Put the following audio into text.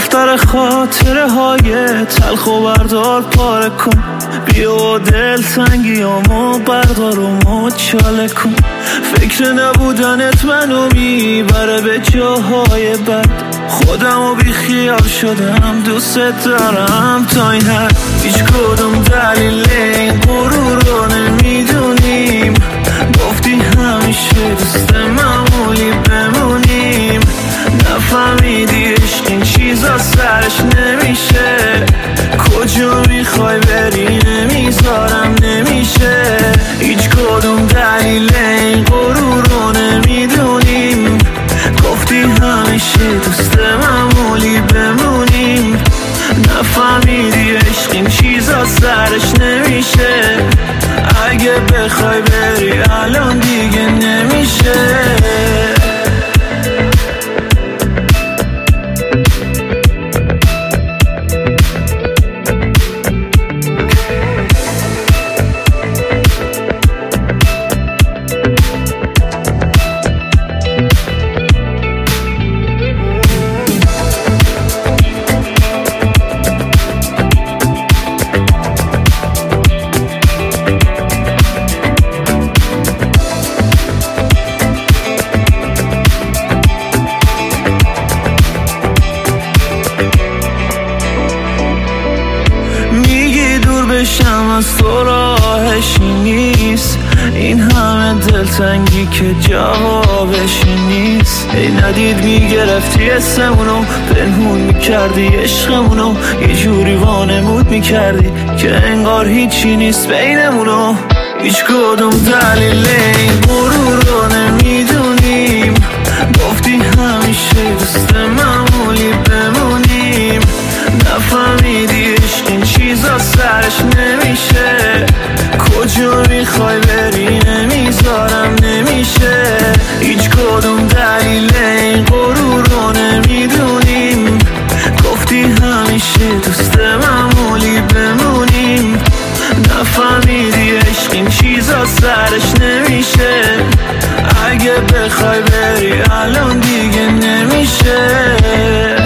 دفتر خاطره های تلخ و بردار پاره کن، بیا دل تنگیامو بردار و مچاله کن. فکر نبودنت منو میبره به جاهای بد، خودمو بی خیال شدم دوست دارم تا این حد. هیچ کدوم دلیل این غرور رو نمیدونیم، گفتی همیشه دوست معمولی بمونیم. نفهمیدی عشق این چیزا سرش نمیشه، کجا میخوای بری نمیذارم نمیشه. هیچ کدوم دلیل این غرور رو نمیدونیم، گفتی همیشه دوست معمولی بمونیم. نفهمیدی عشق این چیزا سرش نمیشه، اگه بخوای بری الان دیگه نمیشه. بشم از تو راهشی نیست، این همه دلتنگی که جوابشی نیست. ای ندید میگرفتی اسمونو، پنهون میکردی عشقمونو، یه جوری وانمود میکردی که انگار هیچی نیست بینمونو. هیچ کدوم دلیل این غرور رو نمیدونیم، گفتی همیشه دوست معمولی بمونیم. نفهمیدی عشق این چیزا سرش نمیشه، کجا میخوای بری نمیذارم نمیشه. هیچ کدوم دلیل این غرور رو نمیدونیم، گفتی همیشه دوست معمولی بمونیم. نفهمیدی عشق این چیزا سرش نمیشه، اگه بخوای بری الان دیگه نمیشه.